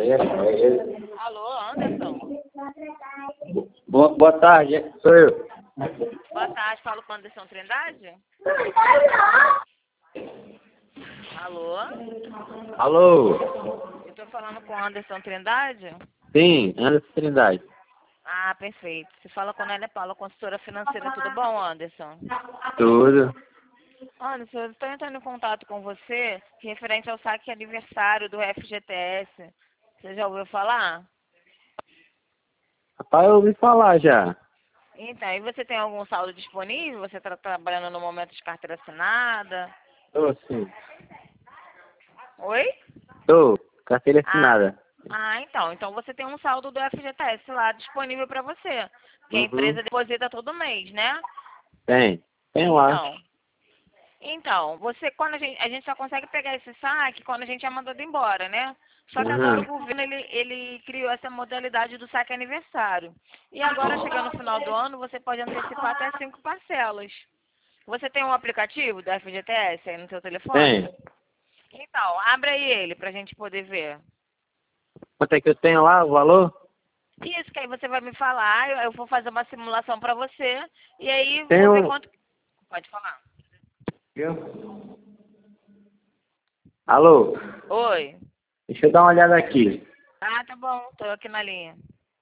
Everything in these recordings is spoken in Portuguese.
Alô, Anderson? Boa tarde, sou eu. Boa tarde, falo com Anderson Trindade? Alô? Alô? Eu tô falando com Anderson Trindade? Sim, Anderson Trindade. Ah, perfeito. Você fala com a Nélia Paula, consultora financeira. Tudo bom, Anderson? Tudo. Anderson, eu estou entrando em contato com você referente ao saque aniversário do FGTS. Você já ouviu falar? Rapaz, eu ouvi falar já. Então, e você tem algum saldo disponível? Você está trabalhando no momento de carteira assinada? Tô, sim. Oi? Tô. Carteira Ah, assinada. então você tem um saldo do FGTS lá disponível para você, que a Uhum. empresa deposita todo mês, né? Tem. Tem lá. Então, você, quando a gente só consegue pegar esse saque quando a gente é mandado embora, né? Só que agora o Uhum. governo, ele criou essa modalidade do saque aniversário. E agora, chegando no final do ano, você pode antecipar até 5 parcelas. Você tem um aplicativo do FGTS aí no seu telefone? Tem. Então, abre aí ele pra gente poder ver. Quanto é que eu tenho lá, o valor? Isso, que aí você vai me falar, eu vou fazer uma simulação pra você, e aí vou ver Tenho. quanto... Pode falar. Viu? Alô? Oi. Deixa eu dar uma olhada aqui. Ah, tá bom, tô aqui na linha.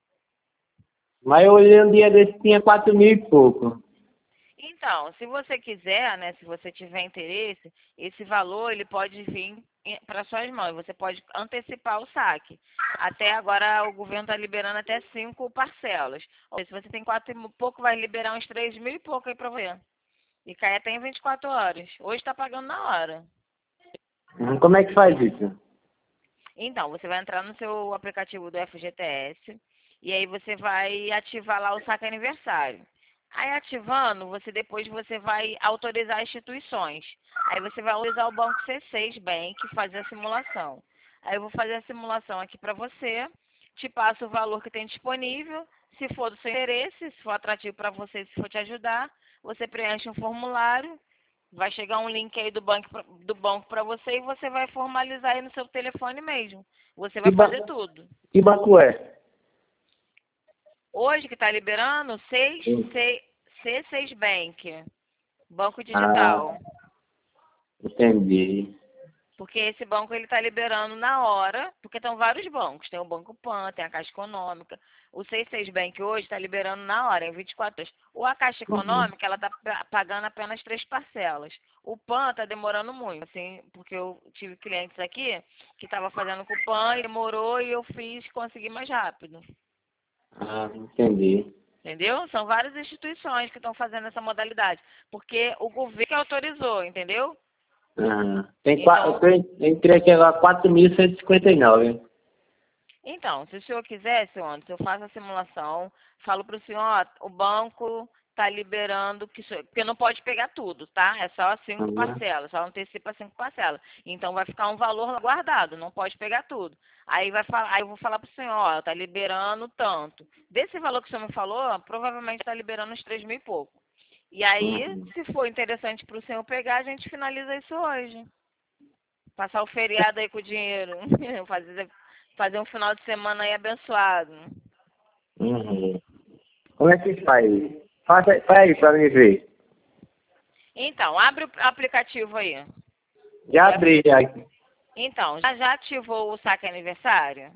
Mas eu olhei um dia desse, tinha 4.000 e pouco. Então, se você quiser, né, se você tiver interesse, esse valor ele pode vir para suas mãos. Você pode antecipar o saque. Até agora o governo está liberando até 5 parcelas. Ou seja, se você tem 4 e pouco, vai liberar uns 3.000 e pouco aí para você. E cai até em 24 horas. Hoje está pagando na hora. Como é que faz isso? Então, você vai entrar no seu aplicativo do FGTS e aí você vai ativar lá o saque aniversário. Aí ativando, depois você vai autorizar instituições. Aí você vai autorizar o Banco C6 Bank fazer a simulação. Aí eu vou fazer a simulação aqui para você, te passo o valor que tem disponível. Se for do seu interesse, se for atrativo para você, se for te ajudar, você preenche um formulário. Vai chegar um link aí do banco para você e você vai formalizar aí no seu telefone mesmo. Você Que, vai fazer tudo. que banco é? Hoje que está liberando, Sim. C6 Bank, banco Ah, digital. entendi. Porque esse banco ele está liberando na hora, porque estão vários bancos. Tem o Banco Pan, tem a Caixa Econômica. O C6 Bank hoje está liberando na hora, em 24 horas. Ou a Caixa Uhum. Econômica, ela está pagando apenas 3 parcelas. O PAN está demorando muito, assim, porque eu tive clientes aqui que estavam fazendo com o PAN e demorou e eu consegui mais rápido. Ah, entendi. Entendeu? São várias instituições que estão fazendo essa modalidade. Porque o governo que autorizou, entendeu? Ah, Então, eu entrei aqui agora 4.159. Então, se o senhor quiser, senhor Anderson, eu faço a simulação, falo para o senhor, ó, o banco está liberando, porque não pode pegar tudo, tá? É só 5 Uhum. parcelas, só antecipa 5 parcelas. Então vai ficar um valor guardado, não pode pegar tudo. Aí eu vou falar para o senhor, ó, está liberando tanto. Desse valor que o senhor me falou, provavelmente está liberando uns 3.000 e pouco. E aí, Uhum. se for interessante para o senhor pegar, a gente finaliza isso hoje. Passar o feriado aí com o dinheiro. Fazer um final de semana aí abençoado. Uhum. Como é que faz? Faz aí pra mim ver. Então, abre o aplicativo aí. Já abri já. Então, já ativou o saque aniversário?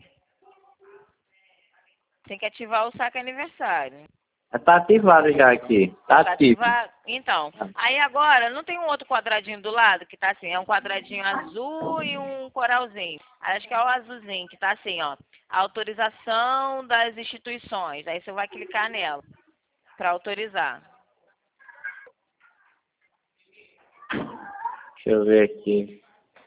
Tem que ativar o saque aniversário. Tá ativado já aqui. Tá Tá ativo. ativado? Então, aí agora, não tem um outro quadradinho do lado que tá assim, é um quadradinho azul e um coralzinho. Acho que é o azulzinho que tá assim, ó. Autorização das instituições. Aí você vai clicar nela para autorizar. Deixa eu ver aqui.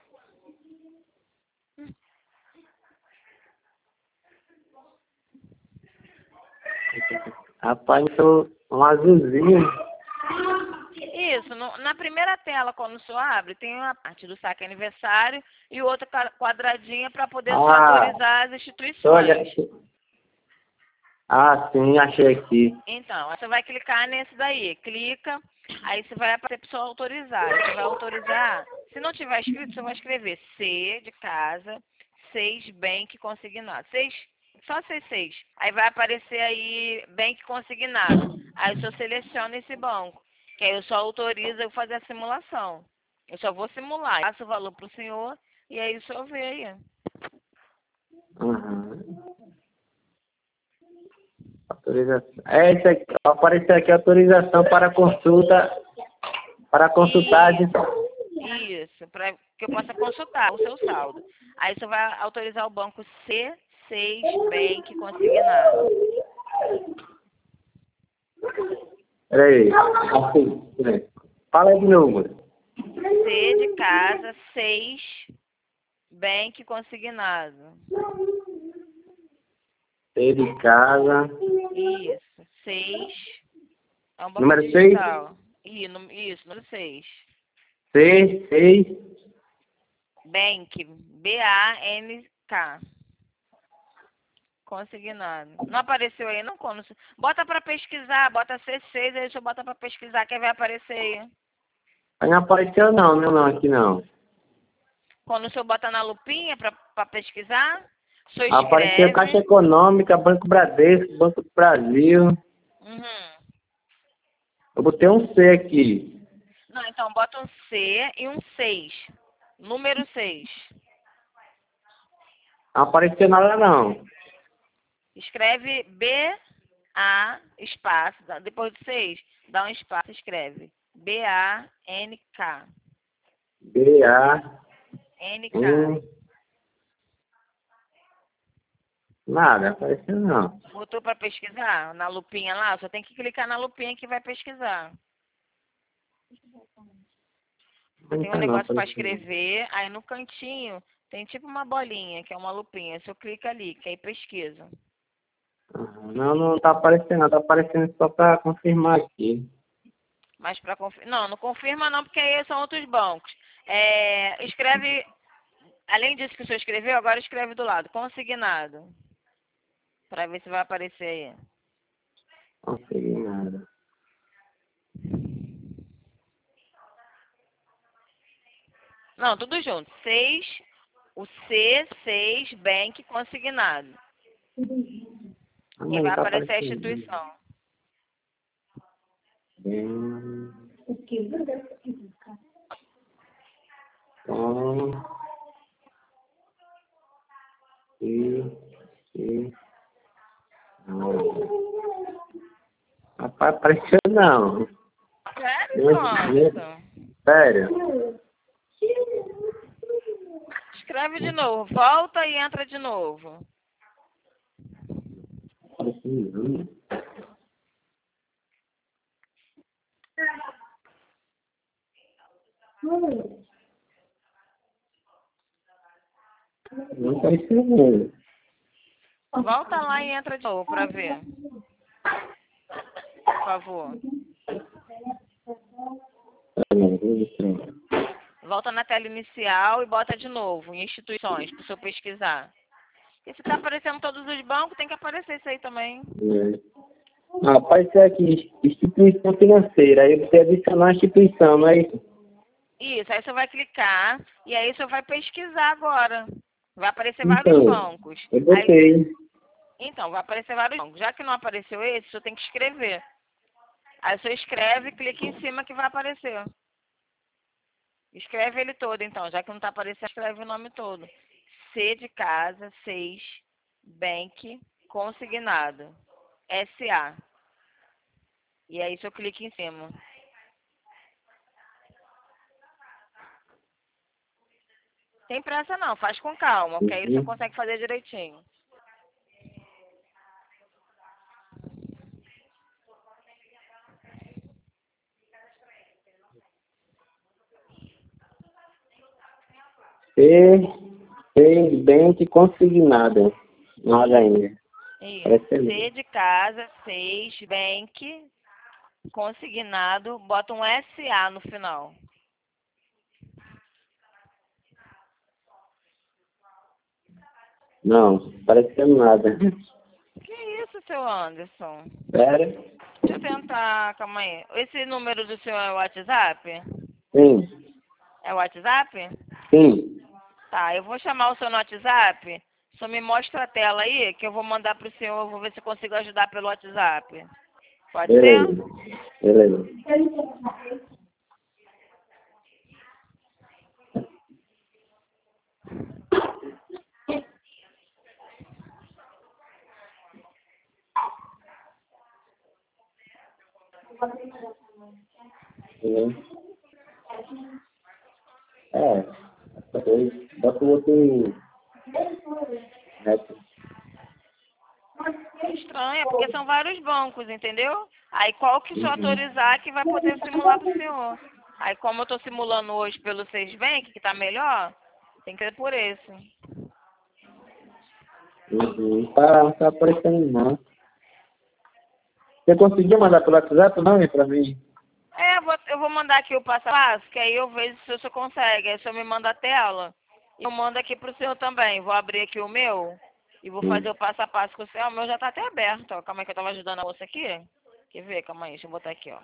Rapaz, tô um azulzinho. Isso, na primeira tela, quando o senhor abre, tem uma parte do saque aniversário e outra quadradinha para poder o senhor Ah, autorizar as olha. instituições. Ah, sim, achei aqui. Então, você vai clicar nesse daí, clica, aí você vai aparecer para o senhor autorizar. Aí você vai autorizar, se não tiver escrito, você vai escrever C de casa, C6 Bank consignado. Só C6. Aí vai aparecer aí Bank consignado. Aí o senhor seleciona esse banco. Que aí eu só autorizo eu fazer a simulação. Eu só vou simular. Passo o valor para o senhor e aí o senhor vê aí. Autorização. Esse aqui, apareceu aqui autorização para consulta. Para consultar. Isso, para que eu possa consultar o seu saldo. Aí você vai autorizar o banco C6 Bank consignado. Peraí. Assim, peraí. Fala aí de novo. C de casa, 6 Bank consignado. C de casa. Isso, 6. É um banco Número digital. Isso, número 6. C6. Bank, B-A-N-K. Consignado. Não apareceu aí, não? Quando... Bota para pesquisar, bota C6, aí você bota para pesquisar, que vai aparecer aí. Aí não apareceu não, não, aqui não. Quando o senhor bota na lupinha para pesquisar, o senhor Apareceu escreve. Caixa Econômica, Banco Bradesco, Banco do Brasil. Uhum. Eu botei um C aqui. Não, então bota um C e um 6. Número 6. Não apareceu nada não. Escreve B-A, espaço, depois do 6, dá um espaço, escreve B-A-N-K. B-A... N-K. Nada, apareceu não. Botou para pesquisar na lupinha lá? Só tem que clicar na lupinha que vai pesquisar. Tem um negócio para escrever, aí no cantinho tem tipo uma bolinha, que é uma lupinha. Se eu clico ali, que aí pesquisa. Não, não tá aparecendo, não. Tá aparecendo só para confirmar aqui. Mas para confirmar... Não, não confirma não, porque aí são outros bancos. Escreve, além disso que o senhor escreveu, agora escreve do lado, consignado. Para ver se vai aparecer aí. Não consegui nada. Não, tudo junto. 6, o C6 Bank consignado. E vai Tá aparecer a aparecendo. instituição. Rapaz, apareceu não. Sério, nossa? Sério? Escreve de novo. Volta e entra de novo. Não apareceu não. Volta lá e entra de novo para ver. Por favor. Volta na tela inicial e bota de novo em instituições para o senhor pesquisar. E se está aparecendo todos os bancos, tem que aparecer isso aí também. Apareceu aqui, instituição financeira. Aí você adicionar a instituição, não é isso? Isso, aí você vai clicar e aí você vai pesquisar agora. Vai aparecer vários bancos. Eu botei. Aí, então, vai aparecer vários bancos. Já que não apareceu esse, você tem que escrever. Aí você escreve, clica em cima que vai aparecer. Escreve ele todo, então. Já que não está aparecendo, escreve o nome todo. C de casa, 6, Bank, consignado. SA. E aí você clica em cima. Tem pressa não, faz com calma, porque aí você consegue fazer direitinho. C Bank consignada. Olha ainda. Isso. C de casa, 6, Bank, consignado, bota um SA no final. Não, parecendo nada. Que isso, seu Anderson? Sério? Deixa eu tentar, calma aí. Esse número do senhor é o WhatsApp? Sim. É o WhatsApp? Sim. Tá, eu vou chamar o senhor no WhatsApp. Só me mostra a tela aí, que eu vou mandar pro senhor. Eu vou ver se eu consigo ajudar pelo WhatsApp. Pode ser? Beleza. Beleza. Uhum. Bota o outro. Neto. Estranho, é porque são vários bancos, entendeu? Aí qual que o senhor Uhum. autorizar que vai poder simular pro senhor. Aí como eu tô simulando hoje pelo Seis Bank, que tá melhor, tem que ser por esse. Uhum. Tá aparecendo não. Você conseguiu mandar pelo WhatsApp não, pra mim? Eu vou mandar aqui o passo a passo, que aí eu vejo se o senhor consegue. Aí o senhor me manda a tela. E eu mando aqui pro senhor também. Vou abrir aqui o meu e vou fazer o passo a passo com o senhor. O meu já tá até aberto, ó. Calma aí que eu tava ajudando a moça aqui. Quer ver? Calma aí, deixa eu botar aqui, ó.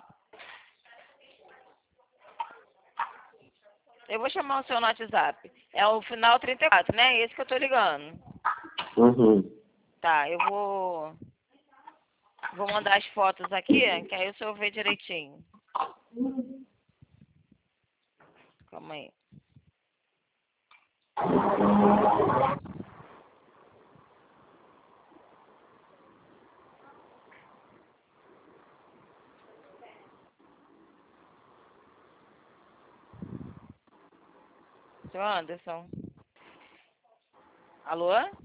Eu vou chamar o senhor no WhatsApp. É o final 34, né? Esse que eu tô ligando. Uhum. Tá, eu vou mandar as fotos aqui, que aí o senhor vê direitinho. Calma aí. Seu Anderson. Alô?